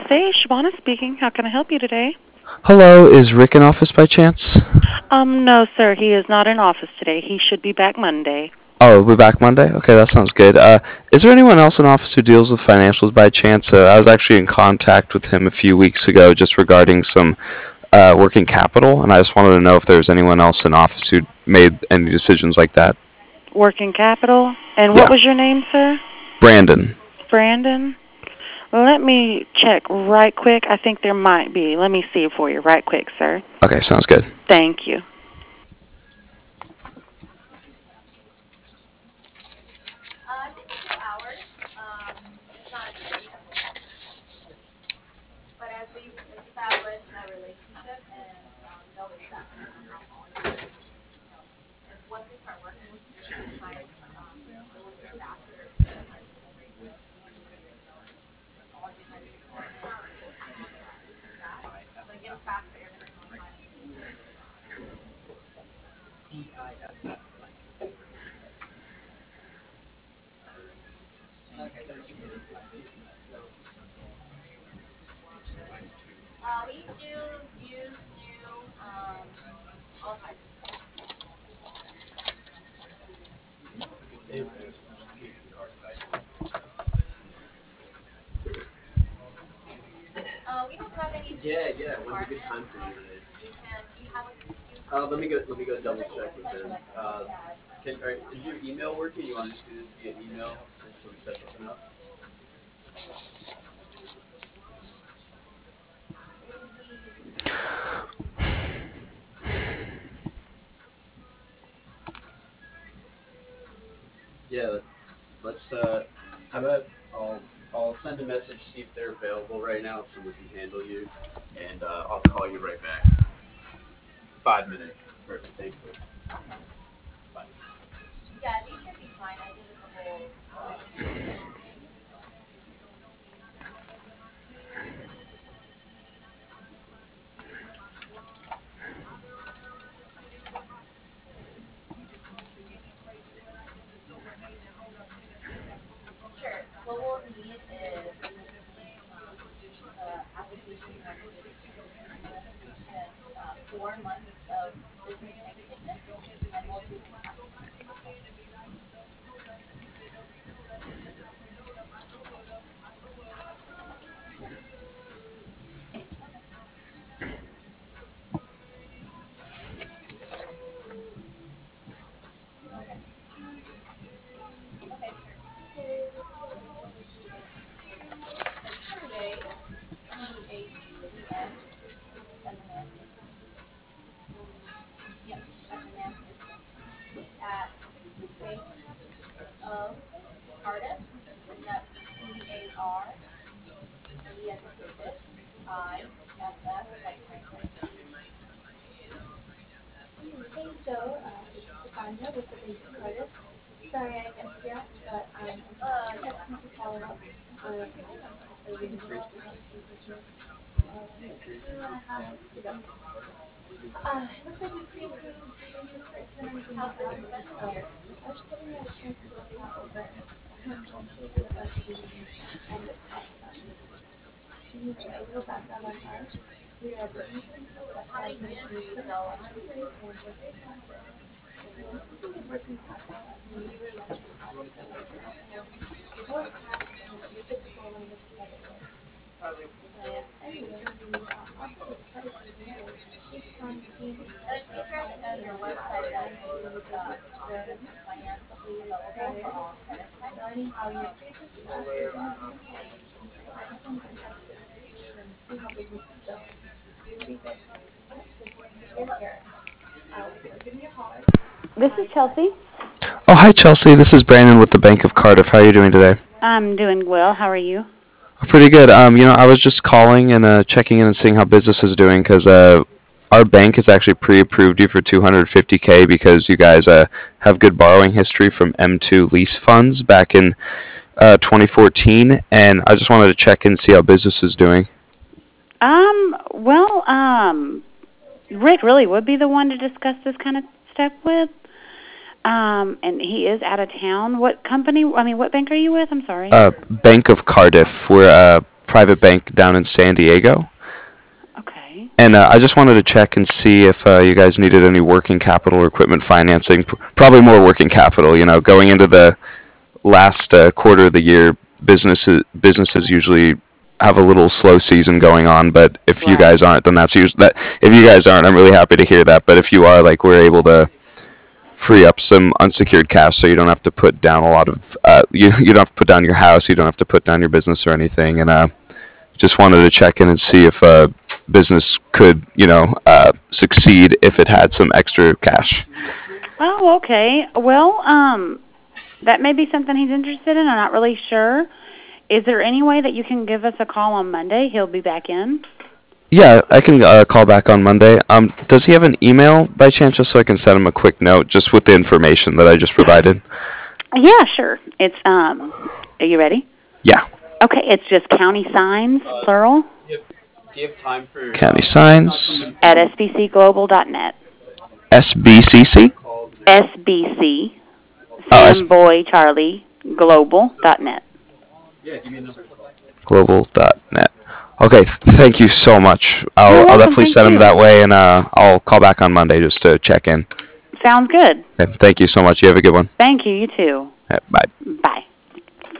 USA, Shabana speaking. How can I help you today? Hello, is Rick in office by chance? No, sir. He is not in office today. He should be back Monday. Oh, we'll be back Monday? Okay, that sounds good. Is there anyone else in office who deals with financials by chance? I was actually in contact with him a few weeks ago just regarding some working capital, and I just wanted to know if there was anyone else in office who made any decisions like that. Working capital. And what Yeah, was your name, sir? Brandon. Brandon? Let me check right quick. I think there might be. Let me see for you right quick, sir. Okay, sounds good. Thank you. This is Chelsea. Oh, hi, Chelsea. This is Brandon with the Bank of Cardiff. How are you doing today? I'm doing well. How are you? Pretty good. I was just calling and checking in and seeing how business is doing because our bank has actually pre-approved you for 250K because you guys have good borrowing history from M2 lease funds back in 2014, and I just wanted to check and see how business is doing. Well, Rick really would be the one to discuss this kind of stuff with. And he is out of town. What company, what bank are you with? I'm sorry. Bank of Cardiff. We're private bank down in San Diego. Okay. And I just wanted to check and see if you guys needed any working capital or equipment financing. Probably more working capital. Going into the last quarter of the year, businesses usually have a little slow season going on. But if you Right. guys aren't, then that's usually that. If you guys aren't, I'm really happy to hear that. But if you are, like, we're able to free up some unsecured cash, so you don't have to put down a lot of you don't have to put down your house, you don't have to put down your business or anything. And just wanted to check in and see if business could succeed if it had some extra cash. Oh, okay. Well, that may be something he's interested in. I'm not really sure. Is there any way that you can give us a call on Monday? He'll be back in. Yeah, I can call back on Monday. Does he have an email by chance, just so I can send him a quick note just with the information that I just provided? Yeah, sure. It's are you ready? Yeah. Okay, it's just County Signs, plural, Do you have time for County Signs. at sbcglobal.net. SBCC? SBC, Oh, Sam Boy Charlie, global.net. Yeah, give me a number. Global.net. Okay, thank you so much. I'll welcome, definitely thank send him you. that way, and I'll call back on Monday just to check in. Sounds good. Okay, thank you so much. You have a good one. Thank you, you too. Okay, bye. Bye.